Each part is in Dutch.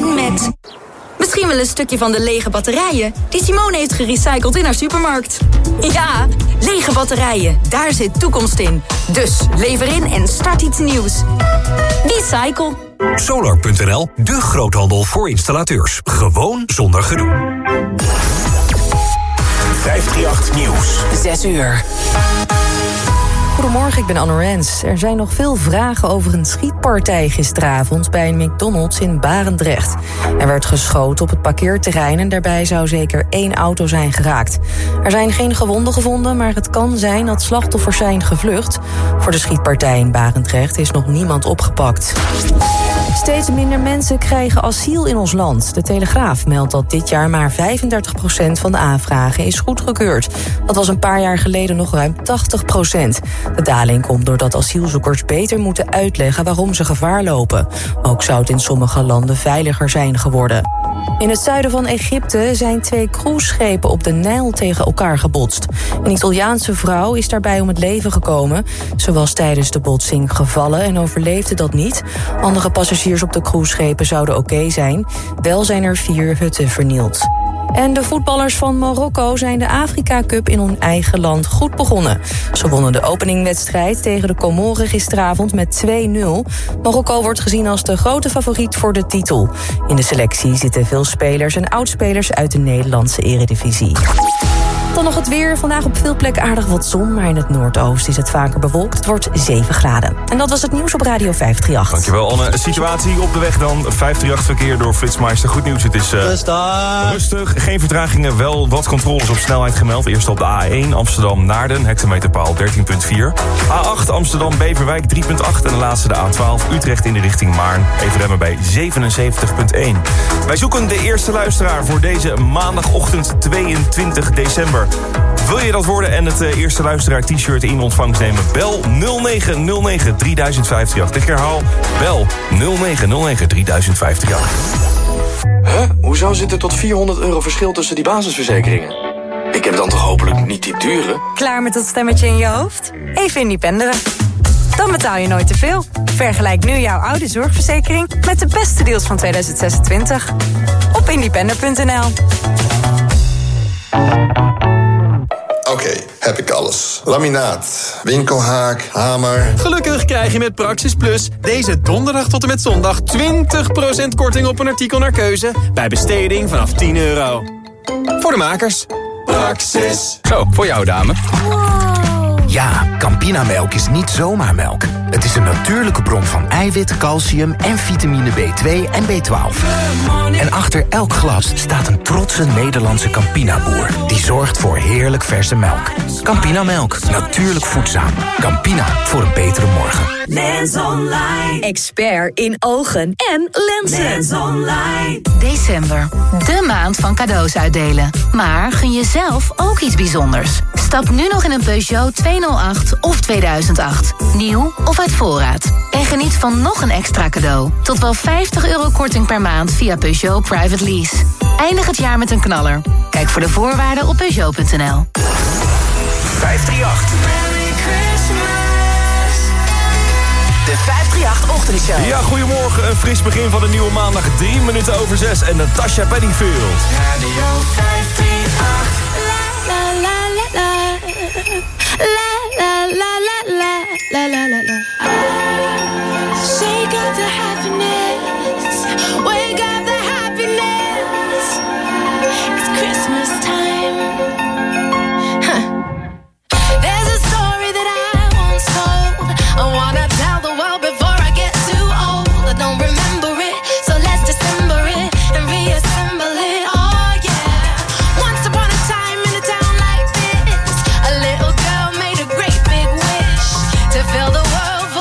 En met... Misschien wel een stukje van de lege batterijen die Simone heeft gerecycled in haar supermarkt. Ja, lege batterijen, daar zit toekomst in. Dus lever in en start iets nieuws. Recycle. Solar.nl, de groothandel voor installateurs. Gewoon zonder gedoe. 538 Nieuws. 6 uur. Goedemorgen, ik ben Anne Rens. Er zijn nog veel vragen over een schietpartij gisteravond bij een McDonald's in Barendrecht. Er werd geschoten op het parkeerterrein en daarbij zou zeker 1 auto zijn geraakt. Er zijn geen gewonden gevonden, maar het kan zijn dat slachtoffers zijn gevlucht. Voor de schietpartij in Barendrecht is nog niemand opgepakt. Steeds minder mensen krijgen asiel in ons land. De Telegraaf meldt dat dit jaar maar 35% van de aanvragen is goedgekeurd. Dat was een paar jaar geleden nog ruim 80%. De daling komt doordat asielzoekers beter moeten uitleggen waarom ze gevaar lopen. Ook zou het in sommige landen veiliger zijn geworden. In het zuiden van Egypte zijn 2 cruiseschepen op de Nijl tegen elkaar gebotst. Een Italiaanse vrouw is daarbij om het leven gekomen. Ze was tijdens de botsing gevallen en overleefde dat niet. Andere passagiers op de cruiseschepen zouden oké zijn. Wel zijn er 4 hutten vernield. En de voetballers van Marokko zijn de Afrika Cup in hun eigen land goed begonnen. Ze wonnen de openingwedstrijd tegen de Comoren gisteravond met 2-0. Marokko wordt gezien als de grote favoriet voor de titel. In de selectie zitten veel spelers en oudspelers uit de Nederlandse eredivisie. Dan nog het weer. Vandaag op veel plekken aardig wat zon, maar in het noordoosten is het vaker bewolkt. Het wordt 7 graden. En dat was het nieuws op Radio 538. Dankjewel, Anne. Situatie op de weg dan. 538 verkeer door Flitsmeister. Goed nieuws, het is rustig. Geen vertragingen, wel wat controles op snelheid gemeld. Eerst op de A1 Amsterdam-Naarden, hectometerpaal 13,4. A8 Amsterdam-Beverwijk 3,8. En de laatste de A12 Utrecht in de richting Maarn. Even remmen bij 77,1. Wij zoeken de eerste luisteraar voor deze maandagochtend 22 december. Wil je dat worden en het eerste luisteraar t-shirt in ontvangst nemen? Bel 0909 3058. Ik herhaal, bel 0909 3058. Huh? Hoezo zit er tot €400 verschil tussen die basisverzekeringen? Ik heb dan toch hopelijk niet die dure? Klaar met dat stemmetje in je hoofd? Even independeren. Dan betaal je nooit te veel. Vergelijk nu jouw oude zorgverzekering met de beste deals van 2026. Op independer.nl. Oké, heb ik alles. Laminaat, winkelhaak, hamer. Gelukkig krijg je met Praxis Plus deze donderdag tot en met zondag 20% korting op een artikel naar keuze bij besteding vanaf €10. Voor de makers. Praxis. Zo, voor jou dame. Ja, Campinamelk is niet zomaar melk. Het is een natuurlijke bron van eiwit, calcium en vitamine B2 en B12. En achter elk glas staat een trotse Nederlandse Campina-boer... die zorgt voor heerlijk verse melk. Campinamelk, natuurlijk voedzaam. Campina, voor een betere morgen. Lens Online. Expert in ogen en lenzen. Lens Online. December, de maand van cadeaus uitdelen. Maar gun jezelf ook iets bijzonders. Stap nu nog in een Peugeot 208 of 2008. Nieuw of uit voorraad. En geniet van nog een extra cadeau. Tot wel €50 korting per maand via Peugeot Private Lease. Eindig het jaar met een knaller. Kijk voor de voorwaarden op Peugeot.nl. 538. Merry Christmas. De 538-ochtendshow. Ja, goedemorgen. Een fris begin van de nieuwe maandag. 3 minuten over 6 en Natasha Bedingfield. Radio 538. La la la la. La la la la la. La la la la. Shake up the happiness. Wake up the happiness. It's Christmas time. Huh. There's a story that I once told. I wanna tell the world before I get too old. I don't remember it, so let's dissemble it and reassemble it. Oh yeah. Once upon a time in a town like this, a little girl made a great big wish to fill the world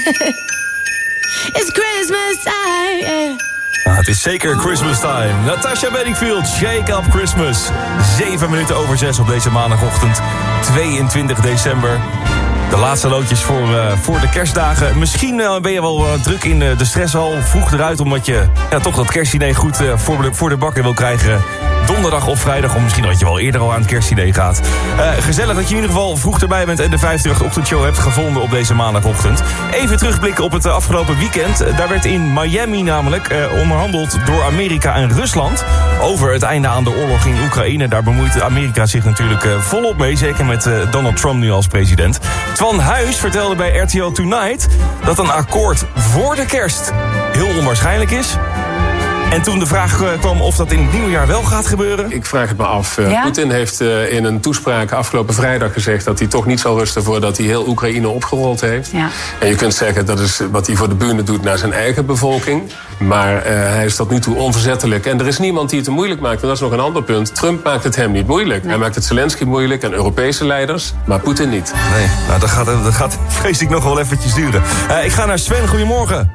It's Christmas time, yeah. Het is zeker Christmas time. Natasha Bedingfield, Shake Up Christmas. 7 minuten over 6 op deze maandagochtend, 22 december. De laatste loodjes voor de kerstdagen. Misschien ben je wel druk in de stress al. Vroeg eruit omdat je toch dat kerstdiner goed voor de bakker wil krijgen. Donderdag of vrijdag, of misschien dat je wel eerder al aan het kerstdiner gaat. Gezellig dat je in ieder geval vroeg erbij bent en de 538-ochtendshow hebt gevonden op deze maandagochtend. Even terugblikken op het afgelopen weekend. Daar werd in Miami namelijk onderhandeld door Amerika en Rusland over het einde aan de oorlog in Oekraïne. Daar bemoeit Amerika zich natuurlijk volop mee, zeker met Donald Trump nu als president. Twan Huis vertelde bij RTL Tonight dat een akkoord voor de kerst heel onwaarschijnlijk is. En toen de vraag kwam of dat in het nieuwe jaar wel gaat gebeuren. Ik vraag het me af. Poetin heeft in een toespraak afgelopen vrijdag gezegd dat hij toch niet zal rusten voordat hij heel Oekraïne opgerold heeft. Ja. En je kunt zeggen dat is wat hij voor de bühne doet naar zijn eigen bevolking. Maar hij is tot nu toe onverzettelijk. En er is niemand die het hem moeilijk maakt. En dat is nog een ander punt. Trump maakt het hem niet moeilijk. Nee. Hij maakt het Zelensky moeilijk en Europese leiders. Maar Poetin niet. Nee, nou dat gaat vrees ik nog wel eventjes duren. Ik ga naar Sven. Goedemorgen.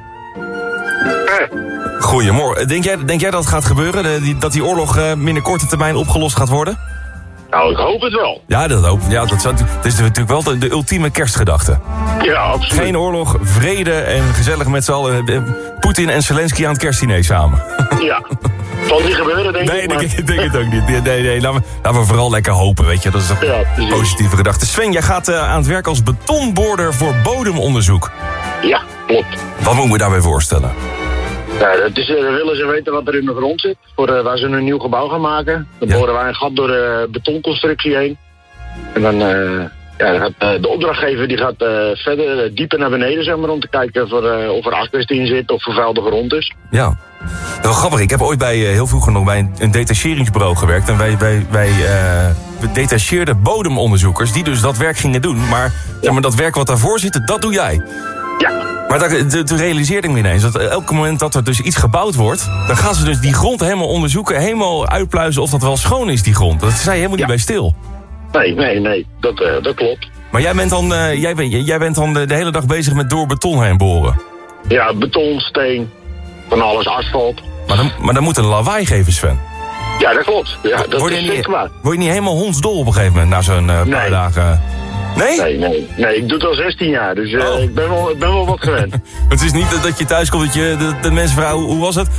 Goedemorgen. Denk jij dat het gaat gebeuren? Dat die oorlog binnen korte termijn opgelost gaat worden? Nou, ik hoop het wel. Ja, dat hoop. Ja, dat is natuurlijk wel de ultieme kerstgedachte. Ja, absoluut. Geen oorlog, vrede en gezellig met z'n allen. Poetin en Zelensky aan het kerstdiner samen. Ja. Zal niet gebeuren, denk ik. Nee, ik denk het ook niet. Nee, laten we vooral lekker hopen, weet je. Dat is een positieve gedachte. Sven, jij gaat aan het werk als betonboorder voor bodemonderzoek. Ja, klopt. Wat moeten we daarbij voorstellen? Ja, dan willen ze weten wat er in de grond zit. Waar ze een nieuw gebouw gaan maken. Dan boren wij een gat door de betonconstructie heen. En dan gaat de opdrachtgever die gaat verder dieper naar beneden, zeg maar, om te kijken of er asbest in zit of vervuilde grond is. Ja. Wel grappig, ik heb ooit heel vroeger nog bij een detacheringsbureau gewerkt. En wij detacheerden bodemonderzoekers die dus dat werk gingen doen. Maar, zeg maar dat werk wat daarvoor zit, dat doe jij. Ja. Maar toen realiseerde ik me ineens dat elk moment dat er dus iets gebouwd wordt, dan gaan ze dus die grond helemaal onderzoeken, helemaal uitpluizen of dat wel schoon is, die grond. Dat sta je helemaal niet bij stil. Nee, dat klopt. Maar jij bent dan de hele dag bezig met door beton heen boren? Ja, beton, steen, van alles, asfalt. Maar dan moet een lawaai geven, Sven. Ja, dat klopt. Ja, dat is zeker waar. Word je niet helemaal hondsdol op een gegeven moment na zo'n paar dagen? Nee? Nee, ik doe het al 16 jaar, dus ik ben wel wat gewend. Het is niet dat je thuis komt dat mensen vragen, hoe was het?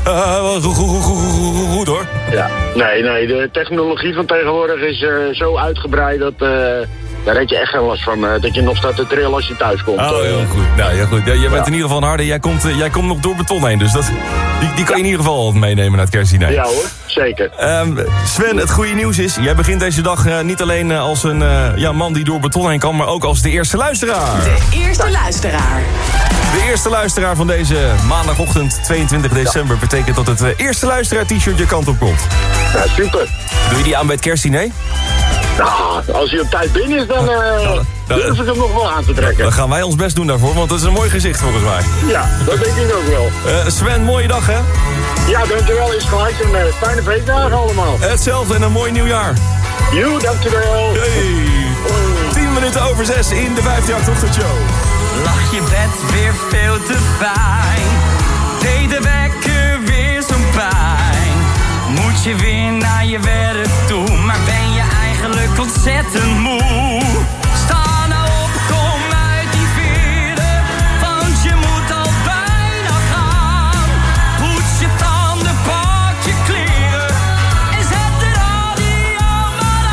Goed hoor. Ja, nee, de technologie van tegenwoordig is zo uitgebreid dat daar heb je echt geen last van. Dat je nog staat te trillen als je thuis komt. Oh, heel goed. Nou, heel goed. Jij bent in ieder geval een harde. Jij komt nog door beton heen, dus die kan je in ieder geval altijd meenemen naar het kerstdiner. Ja hoor, zeker. Sven, het goede nieuws is, jij begint deze dag niet alleen als een man die door beton heen kan, maar ook als de eerste luisteraar. De eerste luisteraar. De eerste luisteraar van deze maandagochtend 22 december betekent dat het eerste luisteraar t-shirt je kant op komt. Ja, super. Doe je die aan bij het kerstdiner? Nou, als hij op tijd binnen is, dan durf ik hem nog wel aan te trekken. Dan gaan wij ons best doen daarvoor, want dat is een mooi gezicht volgens mij. Ja, dat denk ik ook wel. Sven, mooie dag hè? Ja, dankjewel. Is gelijk een fijne feestdagen allemaal. Hetzelfde en een mooi nieuwjaar. Jo, dankjewel. Hey. 10 minuten over 6 in de 538-ochtendshow. Lag je bed weer veel te fijn? Deed de wekker weer zo'n pijn? Moet je weer naar je werk toe, maar ben je eigenlijk ontzettend moe? Sta nou op, kom uit die veren, want je moet al bijna gaan. Poets je tanden, pak je kleren en zet de radio maar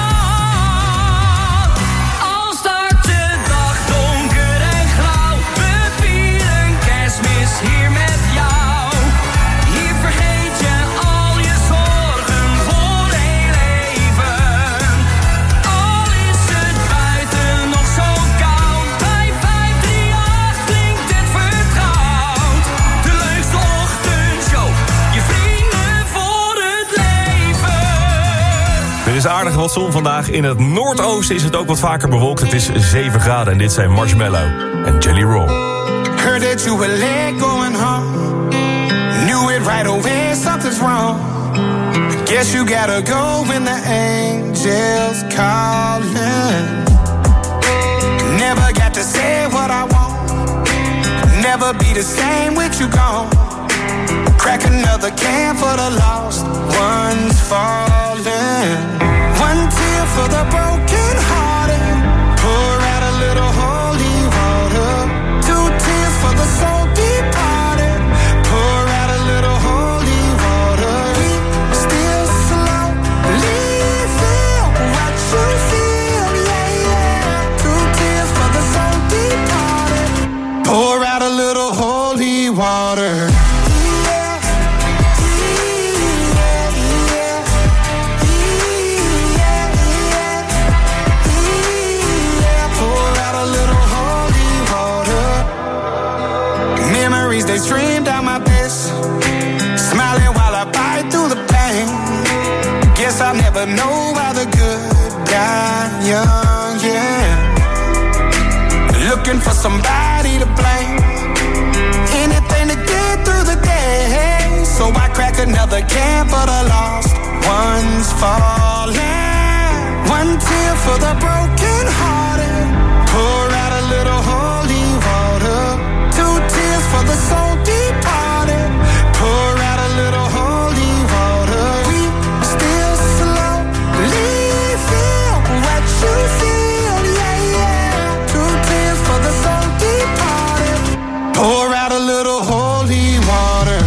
aan. Al start de dag donker en grauw, we vieren Kerstmis hier met jou. Hier vergeet je al je zorgen voor heel even. Al is het buiten nog zo koud, bij 538 klinkt het vertrouwd. De leukste ochtendshow, je vrienden voor het leven. Er is aardig wat zon vandaag. In het noordoosten is het ook wat vaker bewolkt. Het is 7 graden en dit zijn Marshmallow en Jelly Roll. Heard that you were late going home. Knew it right away, something's wrong. Guess you gotta go when the angels calling. Never got to say what I want. Never never be the same with you gone. Crack another can for the lost ones falling. One tear for the broken hearted. Pour out a little holy water. Two tears for the soul departed. Pour out a little holy water. We still slowly feel what you feel, yeah, yeah. Two tears for the soul departed. Pour out a little holy water. They stream down my face, smiling while I bite through the pain. Guess I'll never know why the good die young, yeah. Looking for somebody to blame, anything to get through the day. So I crack another can for the lost ones falling. One tear for the broken hearted. Pour out a little holy water. Two tears for the soul departed. Pour out a little holy water. We still slowly feel what you feel, yeah, yeah. Two tears for the soul departed. Pour out a little holy water.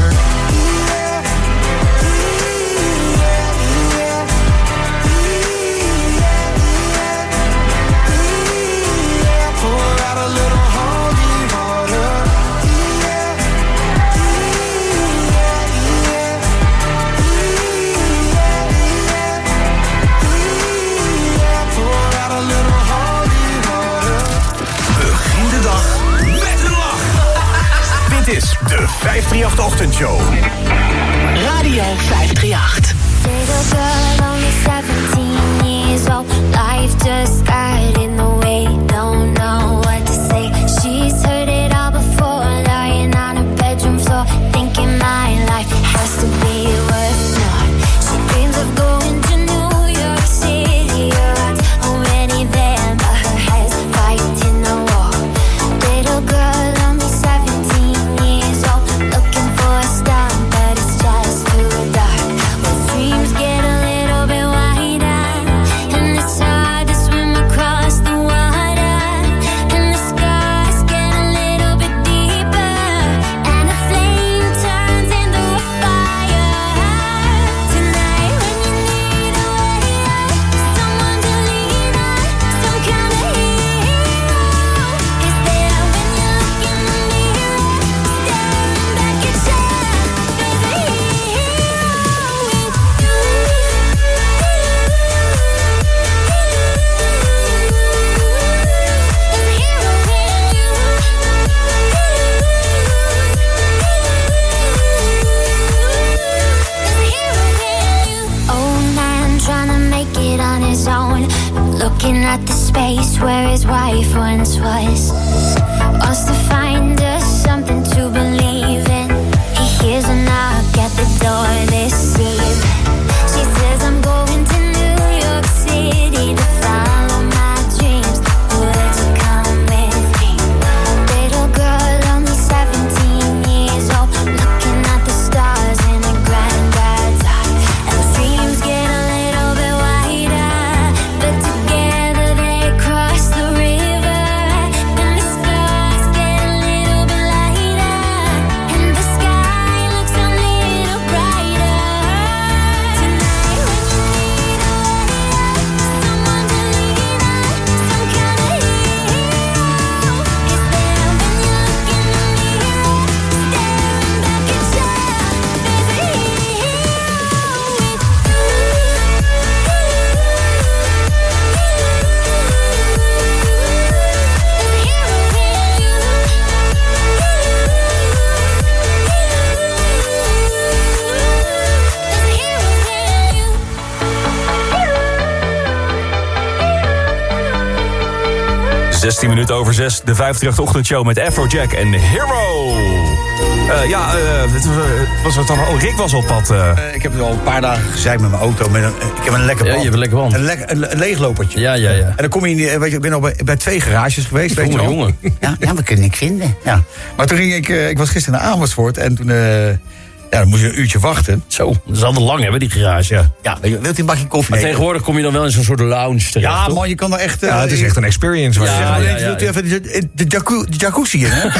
Dit is de 538-ochtendshow. Radio 538. Little girl, only 17 years old. Life just got in the way. Don't know what to say. She's heard it all before. Lying on her bedroom floor, thinking my life has to be worth more. She dreams of going to New York City. Her heart's already there, but her head's fighting the war. Little girl, only 17 years old, looking for a star, but it's just too dark. When dreams get a little bit wider, and it's hard to swim across the water, and the scars get a little bit deeper, and the flame turns into a fire. Tonight when you need a way out, someone to lean on, some kind of hero is there when you look in the mirror, staring back at you. There's a hero with you. Old man trying to make it on his own, looking at the space where his wife once was. Wants to find us something to believe in. He hears a knock at the door this evening. She says, I'm going to New York City to follow my dreams. Would you come with me? Little girl, only 17 years old, looking at the stars in a granddad's heart. And the dreams get a little bit wider, but together they cross the river. And the stars get a little bit lighter, and the sky looks a little brighter. Tonight when you need a way out, someone to lean on, some kind of hero is there when you look in the mirror, staring back at you. There's a hero with you. There's 16 minuten over 6, de 538-ochtendshow met Afrojack en Hero. was het dan? Oh, Rick was op pad. Ik heb al een paar dagen gezeild met mijn auto. Ik heb een lekker band. Ja, je hebt een lekker band. Een leeglopertje. Ja. En dan kom je in, weet je, ik ben al bij 2 garages geweest. Weet je wel. Jongen. Ja, we kunnen niks vinden. Ja. Maar toen ging ik was gisteren naar Amersfoort en toen... dan moest je een uurtje wachten. Zo, dat is altijd lang, hè, die garage. Ja, wilt u een bakje koffie? Maar tegenwoordig kom je dan wel in zo'n soort lounge terecht. Ja, toch? man, je kan er echt... het is echt een experience. Wilt u even de jacuzzi in, hè?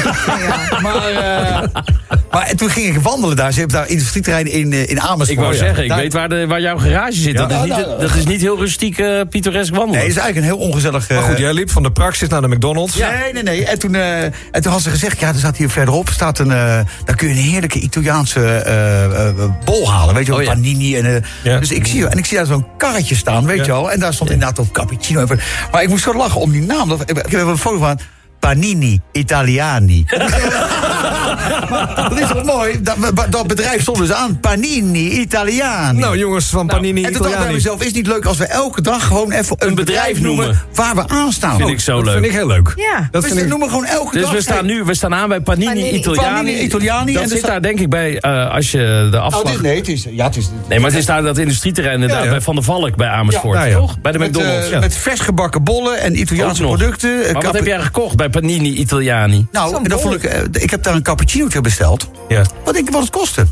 Maar toen ging ik wandelen daar. Ze hebben daar industrieterrein in Amersfoort. Ik wou zeggen, ik weet waar jouw garage zit. Ja, dat is niet heel rustiek, pittoresk wandelen. Nee, het is eigenlijk een heel ongezellig... Maar goed, jij liep van de Praxis naar de McDonald's. Ja. Nee. En toen had ze gezegd, er staat hier verderop... daar kun je een heerlijke Italiaanse bol halen. Weet je wel, panini. Dus ik zie daar zo'n karretje staan, weet je wel. En daar stond inderdaad op cappuccino. Maar ik moest zo lachen om die naam. Ik heb even een foto van... Panini Italiani. Dat is toch mooi? Dat bedrijf stond dus aan. Panini Italiani. Nou, jongens van Panini Italiani. En toen dacht ik bij mezelf, is het niet leuk als we elke dag gewoon even een bedrijf noemen waar we aan staan? Vind ik zo leuk. Dat vind ik heel leuk. Ja. We noemen gewoon elke dag. Dus we staan aan bij Panini Italiani. Dat zit daar denk ik bij, als je de afslag... Nee, maar het is daar dat industrieterrein bij Van der Valk bij Amersfoort, toch? Bij de McDonald's. Met vers gebakken bollen en Italiaanse producten. Maar wat heb jij gekocht bij Panini Italiani? Nou, en dan vond ik heb daar een cappuccinootje besteld. Ja. Wat denk je wat het kostte?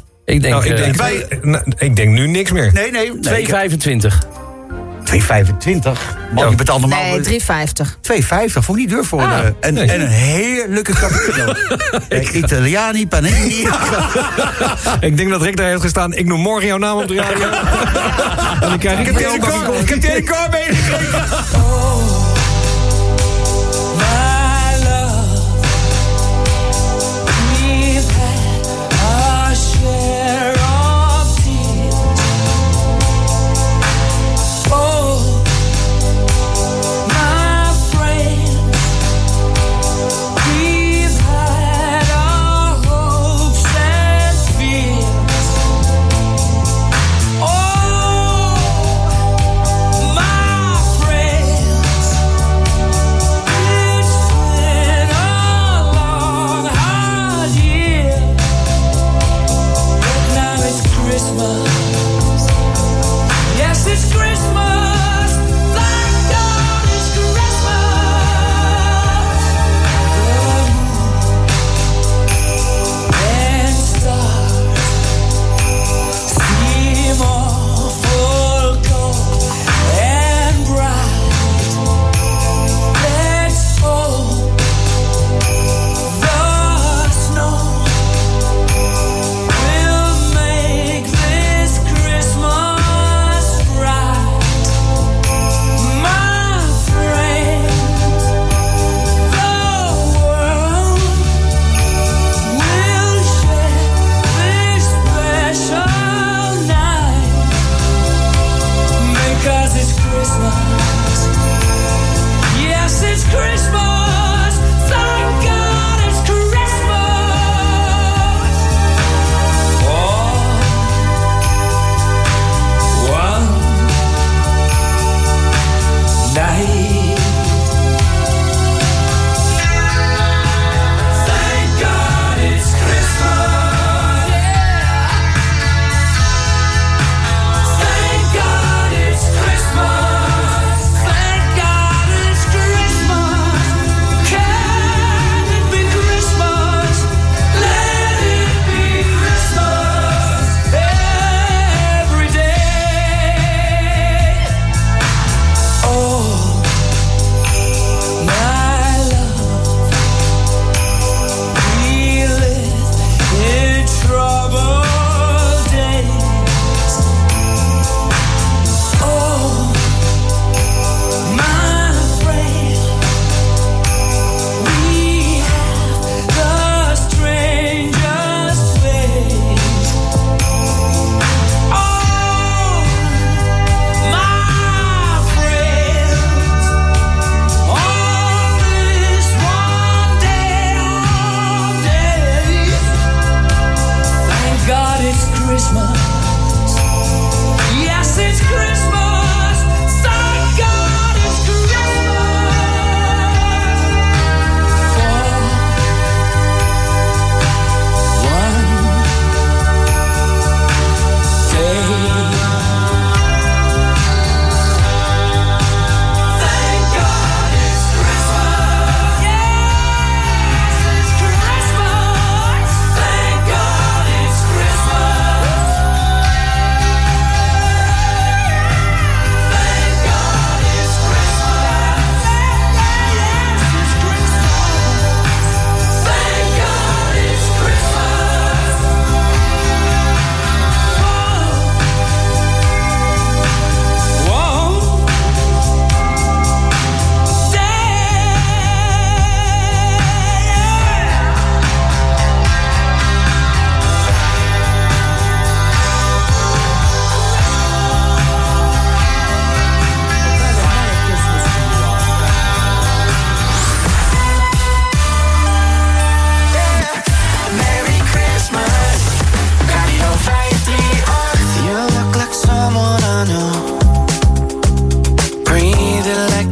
Ik denk nu niks meer. Nee. 2,25. 2,25? Man, je betaalt normaal... Nee, 3,50. 2,50, vond ik niet duur voor en een heerlijke cappuccino. Italiani, Panini. Ik denk dat Rick daar heeft gestaan. Ik noem morgen jouw naam op de radio. En dan krijg ik een Ik heb die car meegekregen.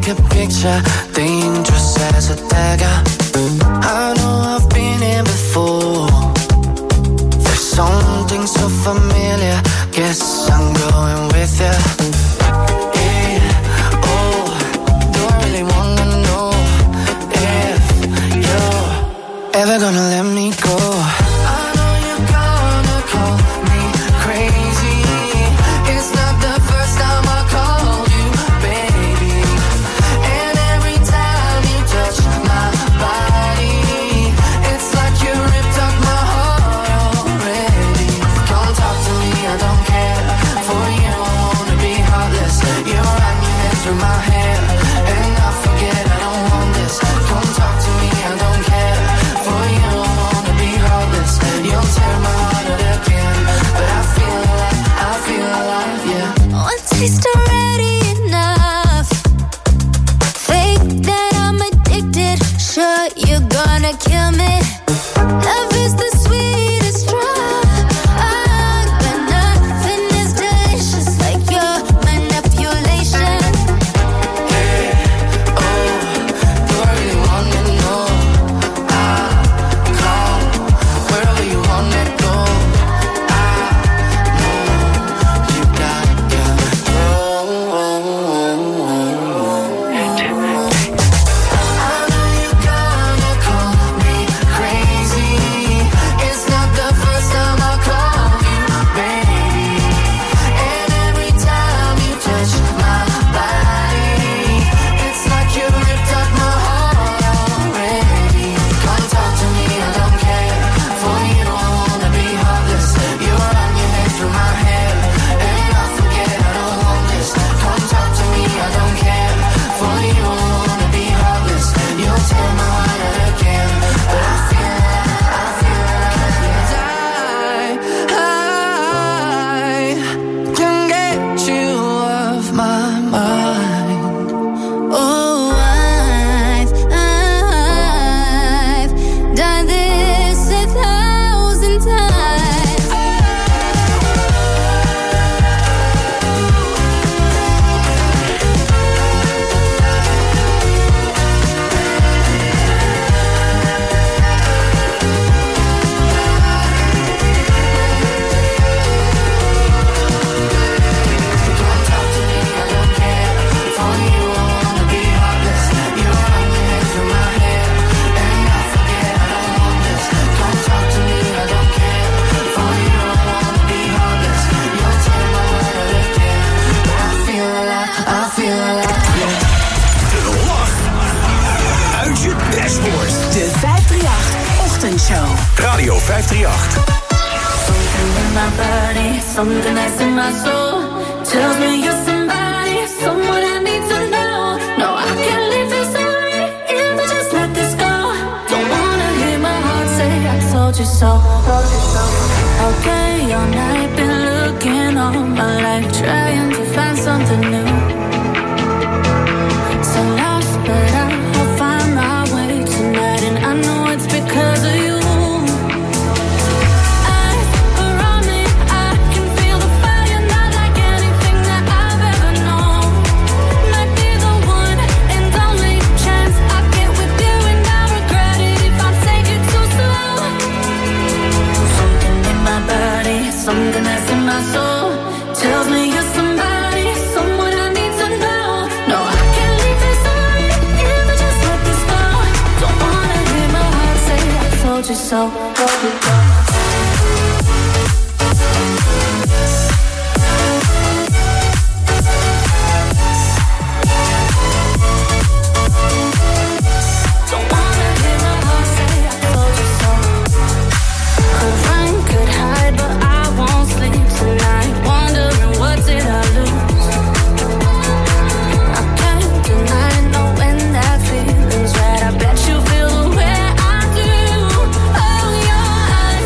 a picture, dangerous as a dagger. I know I've been here before. There's something so familiar. Guess I'm going with you. Yeah, oh, do I really wanna know if you're ever gonna let me go? I know you're gonna call me crazy. It's not the first time I called you, baby. And every time you touch my body, it's like you ripped up my heart already. Come talk to me, I don't care. For you, I wanna be heartless. You run your head through my hair, and I forget I don't want this. Come talk to me, I don't care. For you, I wanna be heartless. You'll tear my heart out again, but I feel alive, yeah. One taste already enough. Think that I'm addicted. Sure, you're gonna kill me. Love is the sweetest drug, but nothing is delicious like your manipulation. Yeah, oh, do I really wanna know? I come wherever you wanna go. You got go. I know you're gonna call me crazy. It's not the first time I call you, baby. And every time you touch my body, it's like you ripped up my heart already. Come talk to me, I don't care. For you, I wanna be heartless. You run your head through my hair, and I forget I don't want this. Come talk to me, I don't care. For you, I wanna be heartless. You'll tear my heart out again, but I feel I can get you off my mind. Oh, I've done this 1,000 times. Uit je dashboard. De 538-ochtendshow. Radio 538. In my body, something that's in my soul tells me you're somebody, someone I need to know. No, I can't leave this away if I just let this go. Don't wanna hear my heart say I told you so. Okay, all night been looking all my life, trying to find something new. So lost, but I'll find my way tonight, and I know it's because of you. Eyes around me, I can feel the fire, not like anything that I've ever known. Might be the one and only chance I get with you, and I regret it if I take it too slow. Something in my body, something that's in my soul tells me you're somebody, someone I need to know. No, I can't leave this away if I just let this go. Don't wanna hear my heart say I told you so. Don't wanna hear my heart say I told you so. Could run, could hide, but I won't sleep tonight, wondering what did I lose. I can't deny knowing that feeling's right. I bet you feel the way I do. Oh, your eyes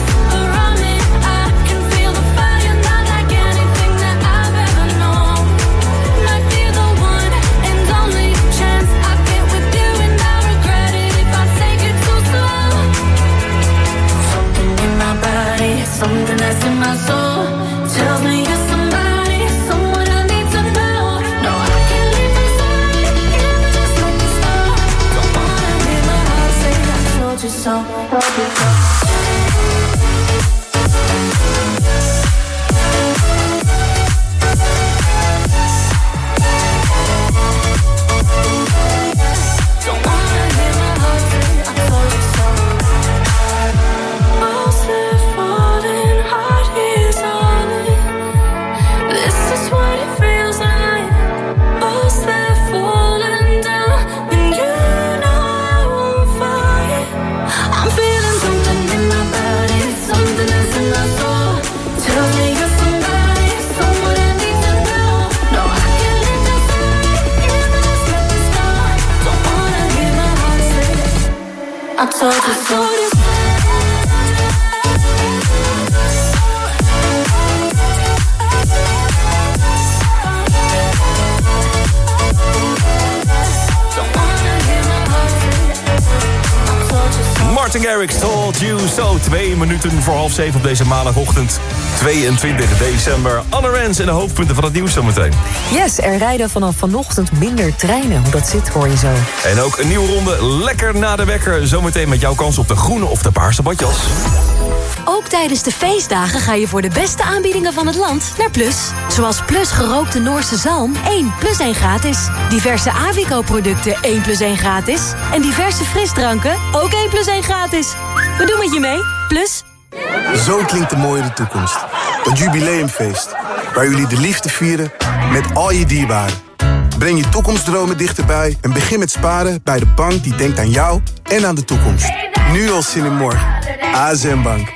Martin Garrix, Told You So. 2 minuten voor 6:30 op deze maandagochtend 22 december. Anne Rens en de hoofdpunten van het nieuws zometeen. Yes, er rijden vanaf vanochtend minder treinen. Hoe dat zit hoor je zo. En ook een nieuwe ronde lekker na de wekker. Zometeen met jouw kans op de groene of de paarse badjas. Ook tijdens de feestdagen ga je voor de beste aanbiedingen van het land naar Plus. Zoals Plus gerookte Noorse zalm, 1 plus 1 gratis. Diverse Avico-producten, 1 plus 1 gratis. En diverse frisdranken, ook 1 plus 1 gratis. We doen met je mee, Plus. Zo klinkt de mooie toekomst. Het jubileumfeest, waar jullie de liefde vieren met al je dierbaren. Breng je toekomstdromen dichterbij en begin met sparen bij de bank die denkt aan jou en aan de toekomst. Nu al zin in morgen. ASM Bank.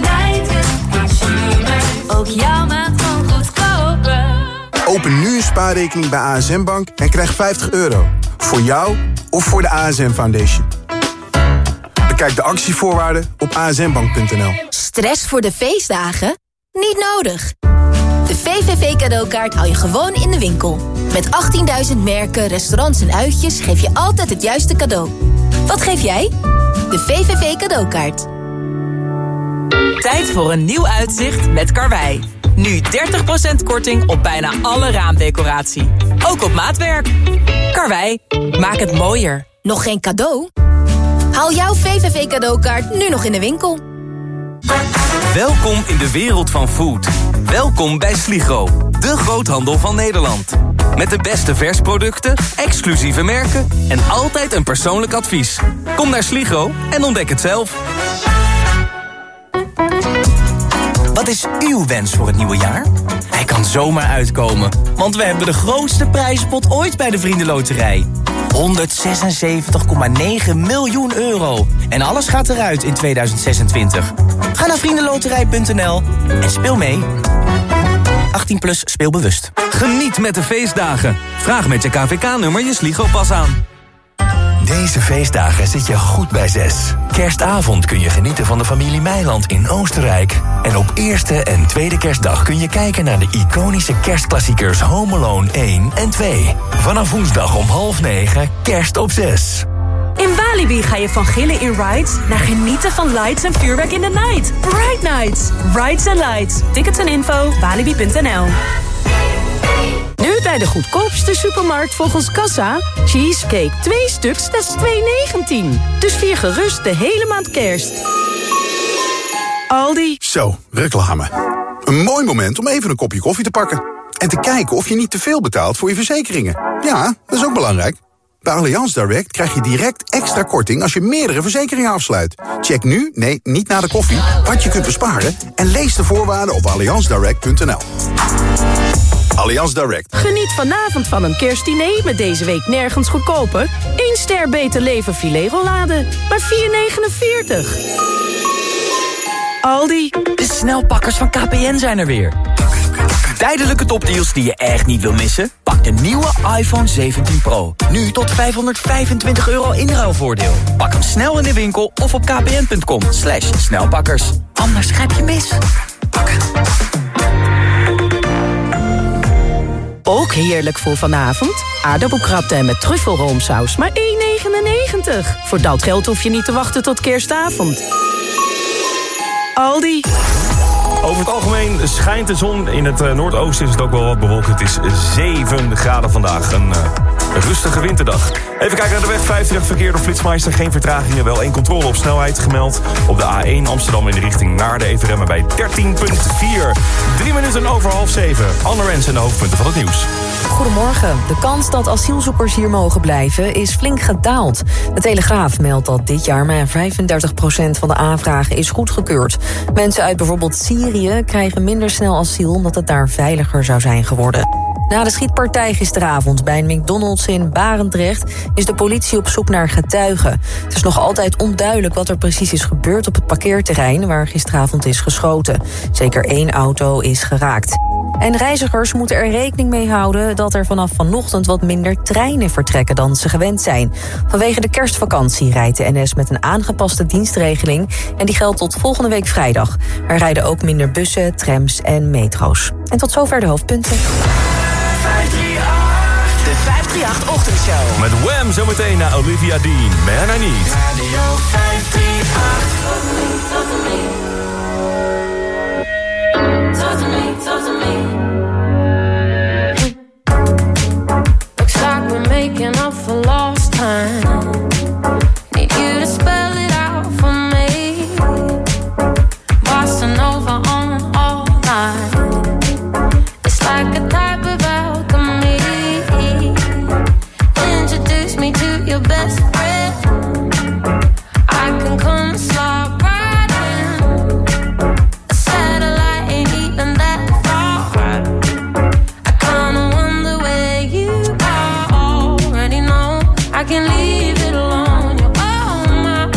Ook jouw maand kan goedkoper. Open nu een spaarrekening bij ASM Bank en krijg €50. Voor jou of voor de ASM Foundation. Bekijk de actievoorwaarden op asmbank.nl. Stress voor de feestdagen? Niet nodig. De VVV cadeaukaart haal je gewoon in de winkel. Met 18.000 merken, restaurants en uitjes geef je altijd het juiste cadeau. Wat geef jij? De VVV cadeaukaart. Tijd voor een nieuw uitzicht met Karwei. Nu 30% korting op bijna alle raamdecoratie. Ook op maatwerk. Karwei, maak het mooier. Nog geen cadeau? Haal jouw VVV cadeaukaart nu nog in de winkel. Welkom in de wereld van food. Welkom bij Sligro, de groothandel van Nederland. Met de beste versproducten, exclusieve merken en altijd een persoonlijk advies. Kom naar Sligro en ontdek het zelf. Wat is uw wens voor het nieuwe jaar? Hij kan zomaar uitkomen, want we hebben de grootste prijzenpot ooit bij de Vriendenloterij. 176,9 miljoen euro. En alles gaat eruit in 2026. Ga naar vriendenloterij.nl en speel mee. 18 plus speelbewust. Geniet met de feestdagen. Vraag met je KVK-nummer je Sligo-pas aan. Deze feestdagen zit je goed bij 6. Kerstavond kun je genieten van de familie Meiland in Oostenrijk. En op eerste en tweede kerstdag kun je kijken naar de iconische kerstklassiekers Home Alone 1 en 2. Vanaf woensdag om 8:30 Kerst op 6. In Walibi ga je van gillen in rides naar genieten van lights en vuurwerk in the night. Bright Nights. Rides and Lights. Tickets en info, walibi.nl. Nu bij de goedkoopste supermarkt volgens Kassa. Cheesecake 2 stuks, dat is $2,19. Dus vier gerust de hele maand kerst. Aldi. Zo, reclame. Een mooi moment om even een kopje koffie te pakken. En te kijken of je niet te veel betaalt voor je verzekeringen. Ja, dat is ook belangrijk. Bij Allianz Direct krijg je direct extra korting als je meerdere verzekeringen afsluit. Check nu, nee, niet na de koffie, wat je kunt besparen en lees de voorwaarden op allianzdirect.nl. Allianz Direct. Geniet vanavond van een kerstdiner met deze week nergens goedkoper. 1 ster Beter Leven filet rollade, maar $4,49. Aldi. De snelpakkers van KPN zijn er weer. Tijdelijke topdeals die je echt niet wil missen? Pak de nieuwe iPhone 17 Pro. Nu tot €525 inruilvoordeel. Pak hem snel in de winkel of op kpn.com/snelpakkers. Anders grijp je mis. Ook heerlijk voor vanavond. Aardappelkrabten met truffelroomsaus, maar $1,99. Voor dat geld hoef je niet te wachten tot kerstavond. Aldi. Over het algemeen schijnt de zon. In het noordoosten is het ook wel wat bewolkt. Het is 7 graden vandaag. Een rustige winterdag. Even kijken naar de weg. 538 verkeer door Flitsmeister. Geen vertragingen. Wel 1 controle op snelheid gemeld. Op de A1 Amsterdam in de richting naar de Everemmen bij 13,4. 3 minuten over 6:30. Anne Rens en de hoofdpunten van het nieuws. Goedemorgen. De kans dat asielzoekers hier mogen blijven is flink gedaald. De Telegraaf meldt dat dit jaar maar 35% van de aanvragen is goedgekeurd. Mensen uit bijvoorbeeld Syrië krijgen minder snel asiel omdat het daar veiliger zou zijn geworden. Na de schietpartij gisteravond bij een McDonald's in Barendrecht is de politie op zoek naar getuigen. Het is nog altijd onduidelijk wat er precies is gebeurd op het parkeerterrein waar gisteravond is geschoten. Zeker 1 auto is geraakt. En reizigers moeten er rekening mee houden dat er vanaf vanochtend wat minder treinen vertrekken dan ze gewend zijn. Vanwege de kerstvakantie rijdt de NS met een aangepaste dienstregeling en die geldt tot volgende week vrijdag. Er rijden ook minder bussen, trams en metro's. En tot zover de hoofdpunten. De 538-ochtendshow. Met Wham zometeen naar Olivia Dean. Man I Need. Radio 538. Talk to me. Looks like we're making up for lost time. Need you to spell it out for me. Bossing over on all night. It's like a type of alchemy. Introduce me to your best friend. I can come slide right in. A satellite ain't even that far. I kinda wonder where you are. Already know I can leave it alone. You're on my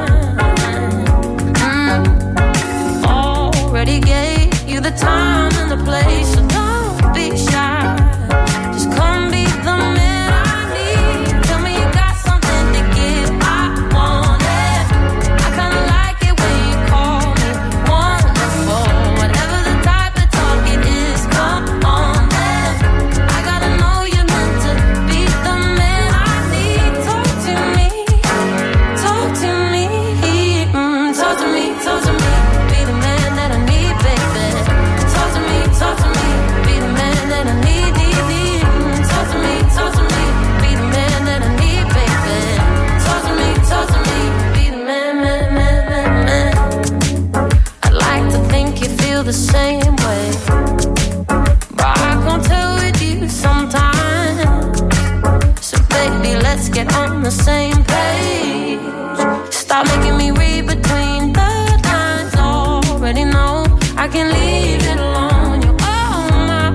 mind. Already gave you the time and the place, so don't be shy. Just come be the man I need. Tell me you got something to give. I want it. I kinda like it when you call me wonderful. Whatever the type of talk it is, come on then. I gotta know you're meant to be the man I need. Talk to me, talk to me, talk to me, talk to me. Be the man that I need, baby. Talk to me, be the man that I need, need. Talk to me, be the man that I need, baby. Talk to me, be the man, man. I'd like to think you feel the same way, but I can't tell with you sometimes. So baby, let's get on the same page. Stop making me read between the lines. Already know I can leave it alone. You're on my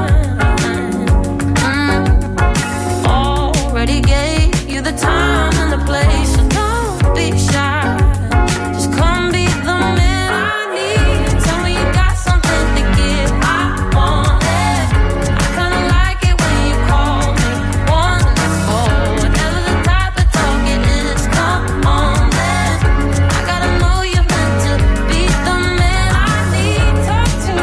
mind. Already gave you the time and the place, so don't be shy. Just come be the man I need. Tell me you got something to give. I want it. I kinda like it when you call me wonderful. Whatever the type of talk it is, come on then. I gotta know you're meant to be the man I need. Talk to me.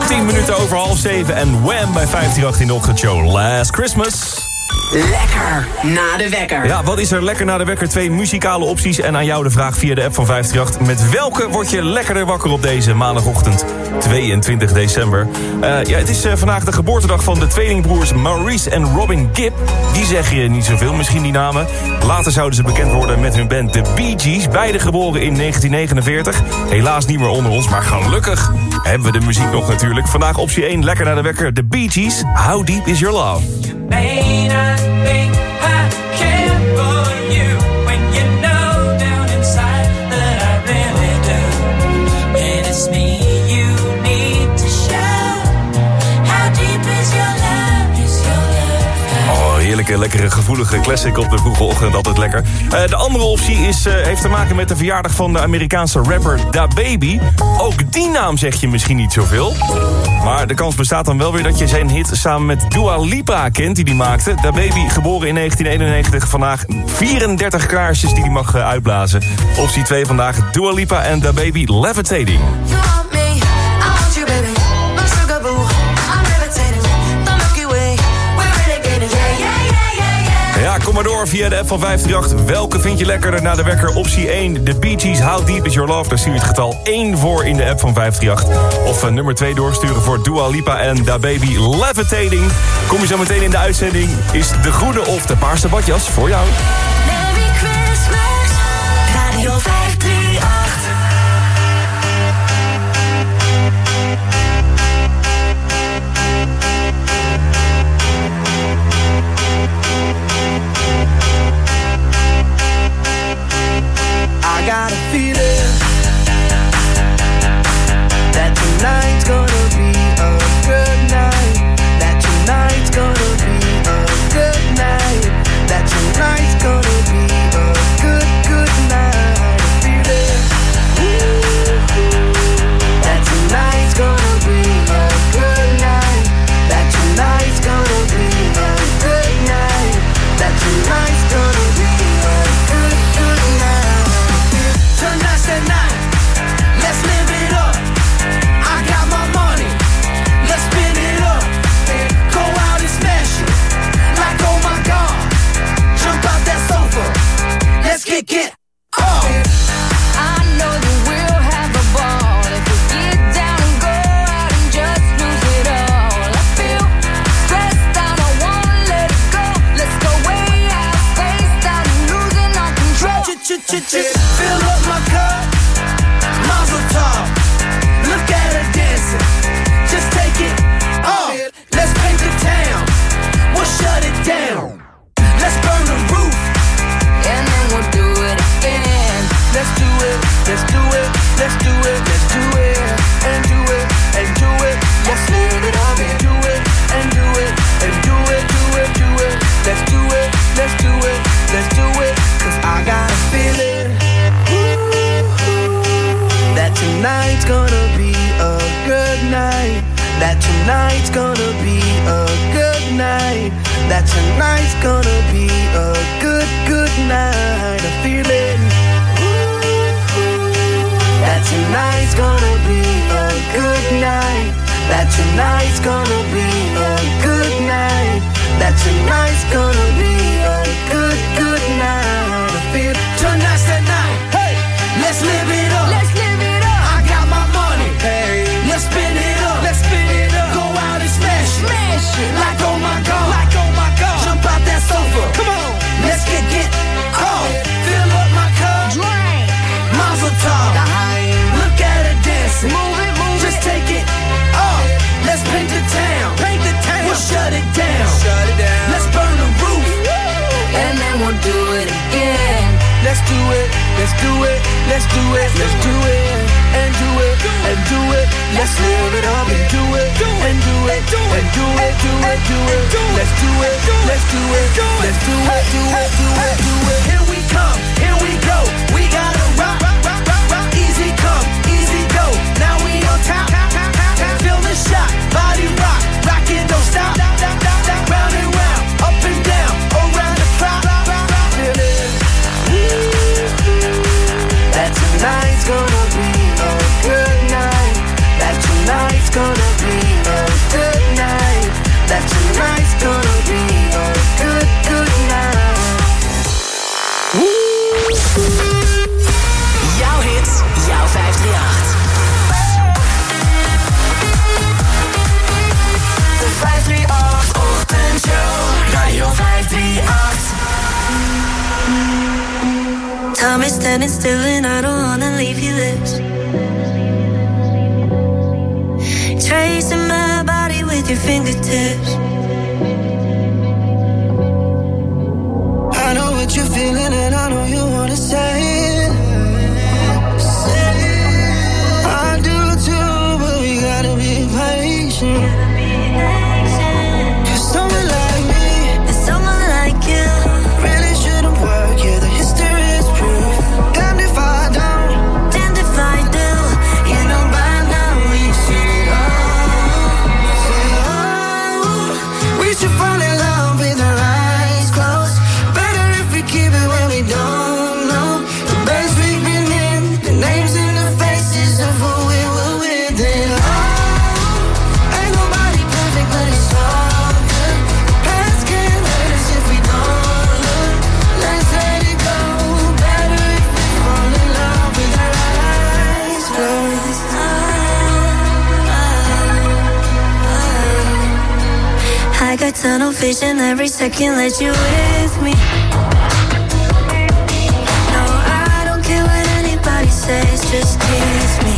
10 minuten over 6:30 en Wham bij 538 in de ochtendshow. Last Christmas. Lekker na de wekker. Ja, wat is er lekker na de wekker? 2 muzikale opties en aan jou de vraag via de app van 538. Met welke word je lekkerder wakker op deze maandagochtend 22 december? Het is vandaag de geboortedag van de tweelingbroers Maurice en Robin Gibb. Die zeg je niet zoveel, misschien die namen. Later zouden ze bekend worden met hun band The Bee Gees. Beide geboren in 1949. Helaas niet meer onder ons, maar gelukkig hebben we de muziek nog natuurlijk. Vandaag optie 1, lekker na de wekker. The Bee Gees, How Deep Is Your Love? May not think I care for you when you know down inside that I really do. And it's me you need to show. How deep is your love, is your love? Oh, heerlijke, lekkere, gevoelige classic op de vroege ochtend. Altijd lekker. De andere optie heeft te maken met de verjaardag van de Amerikaanse rapper DaBaby. Ook die naam zeg je misschien niet zoveel. Maar de kans bestaat dan wel weer dat je zijn hit samen met Dua Lipa kent, die maakte. DaBaby, geboren in 1991, vandaag 34 kaarsjes die hij mag uitblazen. Optie 2 vandaag, Dua Lipa en DaBaby, Levitating. You want me, I want you, baby. My sugar boo, I'm levitating. The Milky Way, we're renegading. Yeah, yeah, yeah, yeah, yeah. Ja, kom maar door via de app van 538. Welke vind je lekkerder na de wekker? Optie 1, The Bee Gees, How Deep Is Your Love? Daar stuur je het getal 1 voor in de app van 538. Of nummer 2 doorsturen voor Dua Lipa en DaBaby, Levitating. Kom je zo meteen in de uitzending. Is de groene of de paarse badjas voor jou? Merry Christmas, Radio 538. I got a feeling that tonight's gonna be a good night. That tonight's gonna be a good night. That tonight's gonna be a good, good night. A feeling that tonight's gonna be a good night. That tonight's gonna be a good night. That tonight's gonna be a good, good night. Tonight's the night, let's live it up. I got my money, let's spin it up. Go out and smash it, like oh my God. Jump out that sofa, let's get up. I know that we'll have a ball if we get down and go out and just lose it all. I feel stressed out, I wanna let it go. Let's go way out, spaced out, and losing all control. Fill up my cup, Mazel tov. Look at her dancing, just take it off. Let's paint the town, we'll shut it down. Let's burn the roof, and then we'll do it again. let's do it, let's do it, let's do it, let's do it, and do it, and do it. Let's live it up and do it, and do it, and do it, do it, do it. Let's do it, let's do it, let's do it. 'Cause I got a feeling that tonight's gonna be a good night. That tonight's gonna be a good night. That tonight's gonna be a good, good night. A feeling that tonight's gonna be a good night. That tonight's gonna be a good night. That tonight's gonna be a good, good night. I feel tonight's the night. Hey, let's live it up. Let's live it up. I got my money. Hey, let's spin it up. Let's spin it up. Go out and smash it. Smash it. Like oh my God. Like oh my God. Jump out that sofa. Come on. Let's get off. Fill up my cup. Drink. Mazel tov. Look at her dancing. Move it, move Just it. take it off. Let's paint the town. Paint the town. We'll shut it down. Shut it down. Let's burn the roof. And then we'll do it again. Let's do it. Let's do it. Let's do it. Let's do it. And do it. And do it. Let's live it up and do it. And do it. And do it. Do it. Do it. Let's do it. Let's do it. Let's do it. Do it. Do it. Do it. Here we come. Here we go. We gotta rock. Easy come. Easy go. Now we on top. Feel the shot. Body rock. Rockin', don't stop. Round and round. Up and down. Around the clock. Feel it. That tonight's gonna be a good night. That tonight's gonna be standing still and I don't wanna leave your lips. Tracing my body with your fingertips. I know what you're feeling and I know you wanna say it. I do too, but we gotta be patient. Cause someone like me and someone like you really shouldn't work. Yeah, the history is proof. Damned if I don't, damned if I do. You know by now we've seen it all. Say, oh, we should fall in love with our eyes closed. Better if we keep it when we don't know the best we've been in, the names and the faces of who we were with. And oh, ain't nobody perfect, but it's all good. Past can't hurt us if we don't look. Let's let it go. Better if we fall in love with our eyes closed. I got tunnel vision every second that you're with me. No, I don't care what anybody says, just kiss me.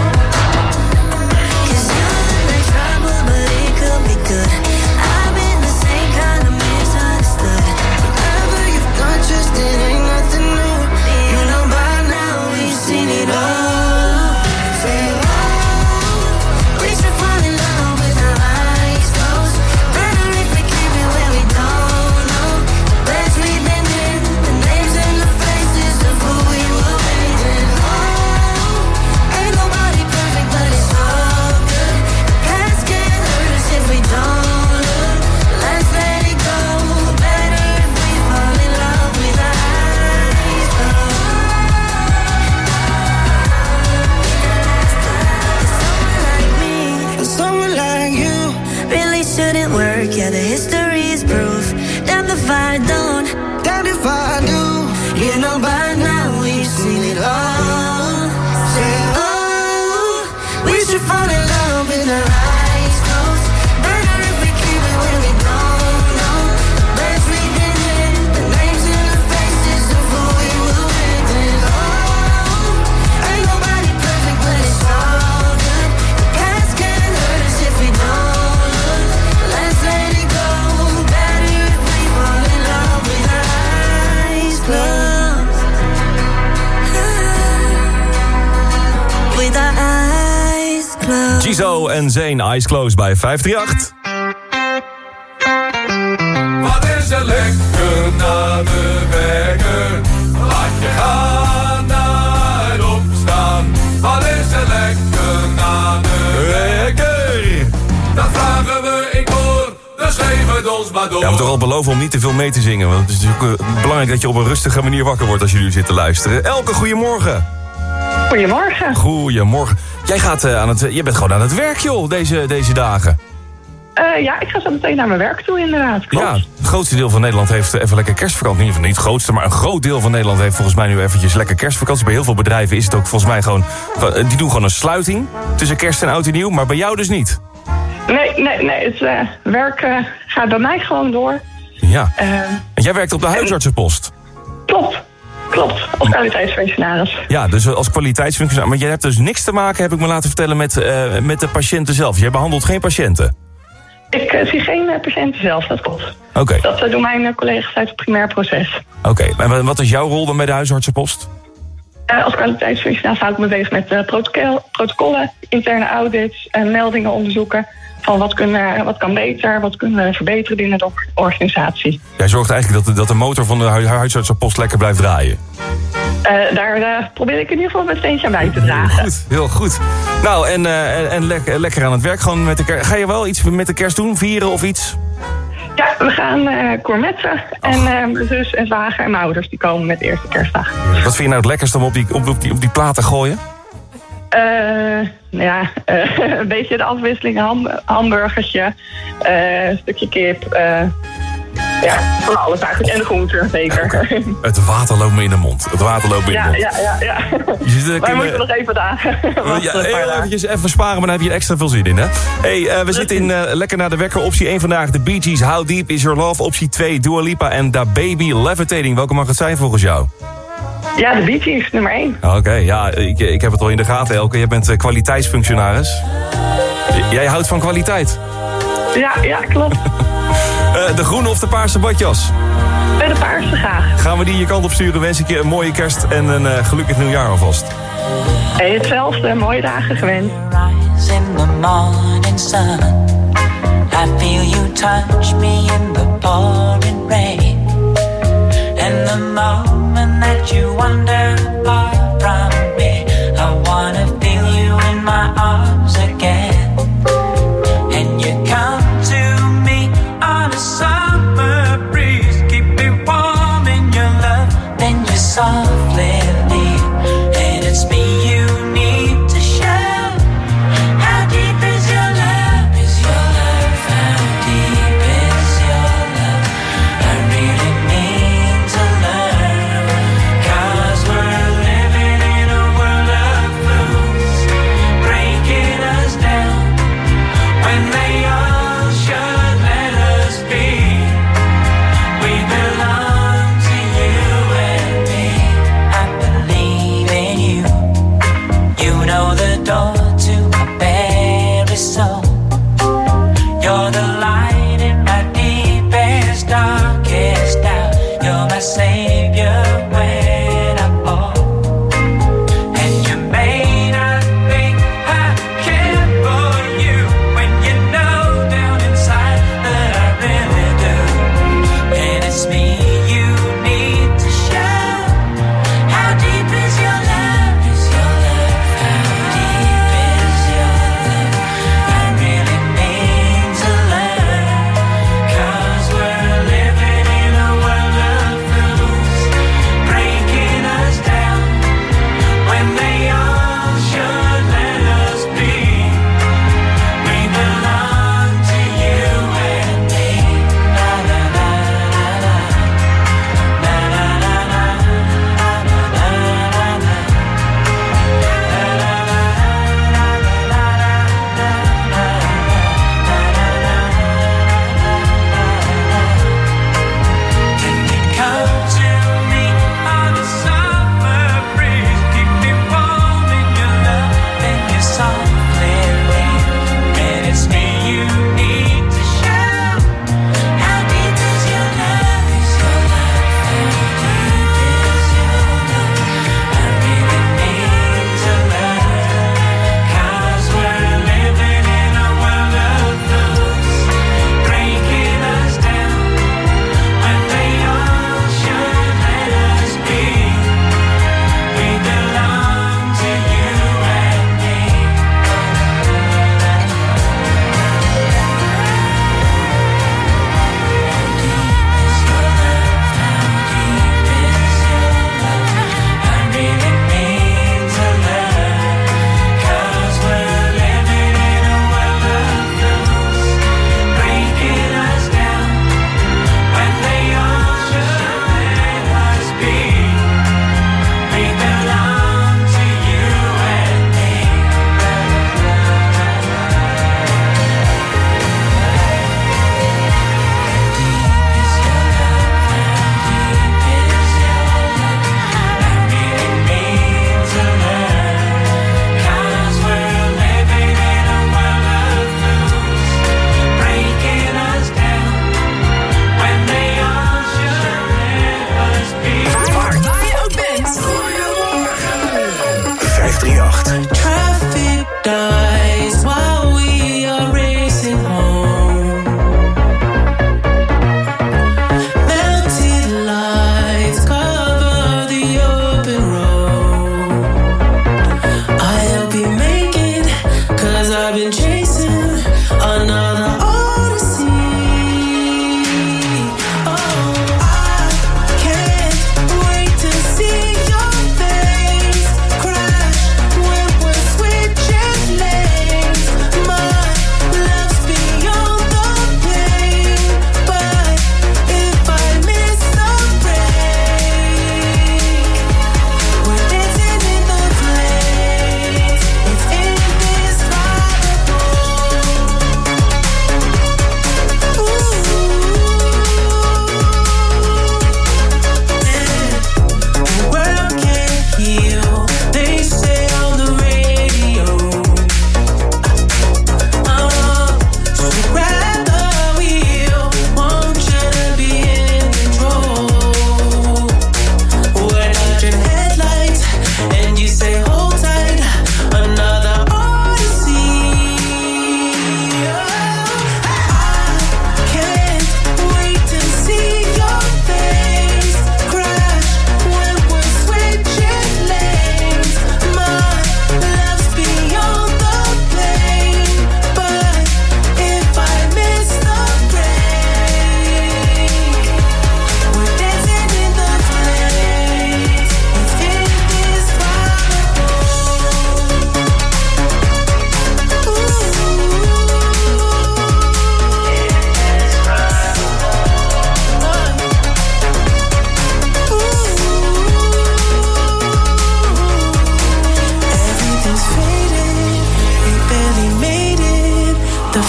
Cause you look like trouble, but it could be good. I've been the same kind of misunderstood. Whatever you've done, just it ain't nothing new. You know by now we've seen it all. Say, oh, we should fall in love with our eyes closed. Better if we keep it where we don't know the best we've been in, the names and the faces of who we were with. And oh, ain't nobody perfect, but it's all good. The past can't hurt us if we don't look. Let's let it go. Better if we fall in love with our eyes closed. Someone like you really shouldn't work, yeah, the history is proof. Damned if I don't, damned if I do. You know by now we've seen it all. Say, oh, we should fall in love with our eyes closed. Better if we keep it when we don't know the best we've been in, the names and the faces of who we were with. And oh, ain't nobody perfect, but it's all good. The past can't hurt us if we don't look. Let's let it go. Better if we fall in love with our eyes closed. With our eyes closed. Gizo en Zayn, Eyes Closed bij 538. Wat is er lekker na de wekker? Laat je gaan naar het opstaan. Wat is er lekker na de wekker? Dat vragen we, ik hoor, dus geef het ons maar door. Ja, we toch al beloven om niet te veel mee te zingen. Want het is natuurlijk belangrijk dat je op een rustige manier wakker wordt als je nu zit te luisteren. Elke, goedemorgen. Goedemorgen. Goedemorgen. Je bent gewoon aan het werk, joh, deze dagen. Ja, ik ga zo meteen naar mijn werk toe, inderdaad. Klopt. Ja, het grootste deel van Nederland heeft even lekker kerstvakantie. In ieder geval niet het grootste, maar een groot deel van Nederland heeft volgens mij nu eventjes lekker kerstvakantie. Bij heel veel bedrijven is het ook volgens mij gewoon, die doen gewoon een sluiting tussen kerst en oud en nieuw, maar bij jou dus niet. Nee, het werk gaat bij mij gewoon door. Ja, en jij werkt op de huisartsenpost. Klopt, als kwaliteitsfunctionaris. Ja, dus als kwaliteitsfunctionaris. Maar jij hebt dus niks te maken, heb ik me laten vertellen, met de patiënten zelf. Jij behandelt geen patiënten? Ik zie geen patiënten zelf, dat klopt. Oké. Dat doen mijn collega's uit het primair proces. Oké, en wat is jouw rol dan bij de huisartsenpost? Als kwaliteitsfunctionaris hou ik me bezig met protocollen, interne audits en meldingen onderzoeken. Van wat kan beter, wat kunnen we verbeteren binnen de organisatie. Jij zorgt eigenlijk dat de motor van de huisartsenpost lekker blijft draaien. Daar probeer ik in ieder geval mijn steentje aan bij te dragen. Heel goed. Nou, en lekker aan het werk. Gewoon met de kerst. Ga je wel iets met de kerst doen? Vieren of iets? Ja, we gaan gourmetten. En mijn zus en zwager en mijn ouders die komen met de eerste kerstdag. Wat vind je nou het lekkerste om op die plaat te gooien? Een beetje de afwisseling. Hamburgertje, stukje kip. Van alles eigenlijk. En de groenten, zeker. Okay. Het water loopt me in de mond. Ja. Wij moeten nog even dagen. Even sparen, maar dan heb je er extra veel zin in, hè? Hey, we zitten in lekker naar de wekker. Optie 1 vandaag, de Bee Gees, How Deep Is Your Love. Optie 2, Dua Lipa en Da Baby, Levitating. Welke mag het zijn volgens jou? Ja, de Bee Gees, nummer 1. Oké, ja, ik heb het al in de gaten, Elke. Jij bent kwaliteitsfunctionaris. Jij houdt van kwaliteit. Ja, klopt. De groene of de paarse badjas? De paarse graag. Gaan we die je kant op sturen? Wens ik je een mooie kerst en een gelukkig nieuwjaar alvast. Hey, hetzelfde, mooie dagen gewenst. In the morning sun, I feel you touch me in the pouring rain. And the moment that you wander apart from me, I wanna feel you in my arms again. And you come to me on a summer breeze, keep me warm in your love, then you softly leave, and it's me you need to show. How deep is your love? Is your love? How deep is your love? I really need to learn, 'cause we're living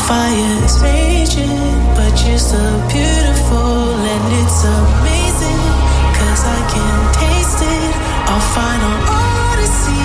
fire's raging, but you're so beautiful and it's amazing, 'cause I can taste it, our final odyssey.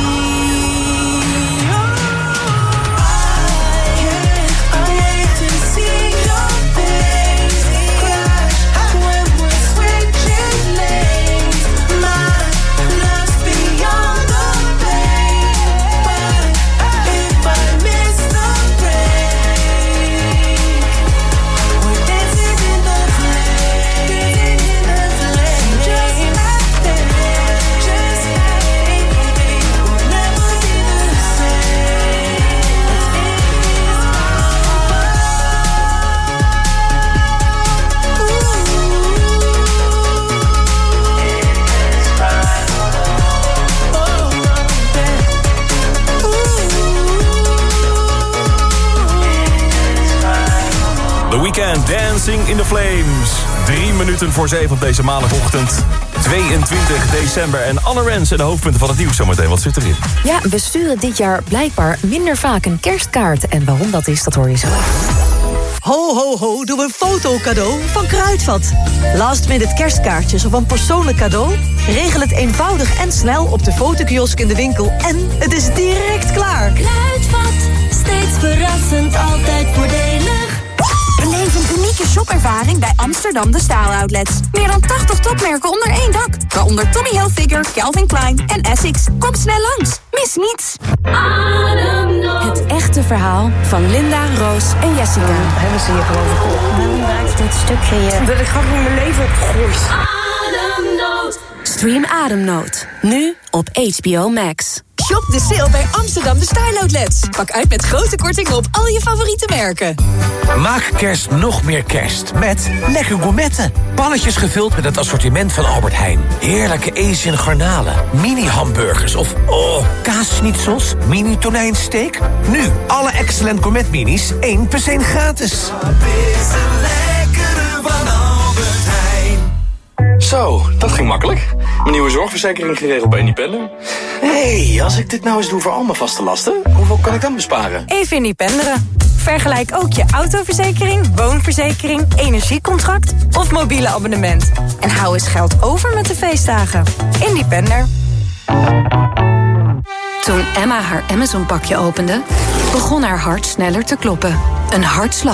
I hate to see your face crash when we're switching lanes. My love's beyond the pain, but if I miss the break, we're dancing in the flame, just like that, just like we'll never be the same. The Weeknd, Dancing in the Flames. 3 minuten voor 7 op deze maandagochtend. 22 december. En Anne Rens en de hoofdpunten van het nieuws zometeen. Wat zit erin? Ja, we sturen dit jaar blijkbaar minder vaak een kerstkaart. En waarom dat is, dat hoor je zo. Ho, ho, ho, doe een fotocadeau van Kruidvat. Last minute kerstkaartjes of een persoonlijk cadeau? Regel het eenvoudig en snel op de fotokiosk in de winkel. En het is direct klaar. Kruidvat, steeds verrassend, altijd voordelig. Beleef een unieke shopervaring bij Amsterdam De Staal Outlets. Meer dan 80 topmerken onder één dak. Waaronder Tommy Hilfiger, Calvin Klein en Essex. Kom snel langs. Mis niets. Het echte verhaal van Linda, Roos en Jessica. Hebben ze je gewoon verkocht? Nou, maakt dit stukje dat ik gewoon mijn leven opgegooid. Ademnood. Stream Ademnood. Nu op HBO Max. Shop de sale bij Amsterdam De Style Outlets. Pak uit met grote kortingen op al je favoriete merken. Maak kerst nog meer kerst met lekker gourmetten. Pannetjes gevuld met het assortiment van Albert Heijn. Heerlijke Asian garnalen, mini-hamburgers of kaasschnitzels, mini-tonijnsteak. Nu alle Excellent Gourmet minis 1 + 1 gratis. Zo, dat ging makkelijk. Mijn nieuwe zorgverzekering geregeld bij Independer. Hé, als ik dit nou eens doe voor al mijn vaste lasten, hoeveel kan ik dan besparen? Even independeren. Vergelijk ook je autoverzekering, woonverzekering, energiecontract of mobiele abonnement. En hou eens geld over met de feestdagen. Independer. Toen Emma haar Amazon-pakje opende, begon haar hart sneller te kloppen. Een hartslag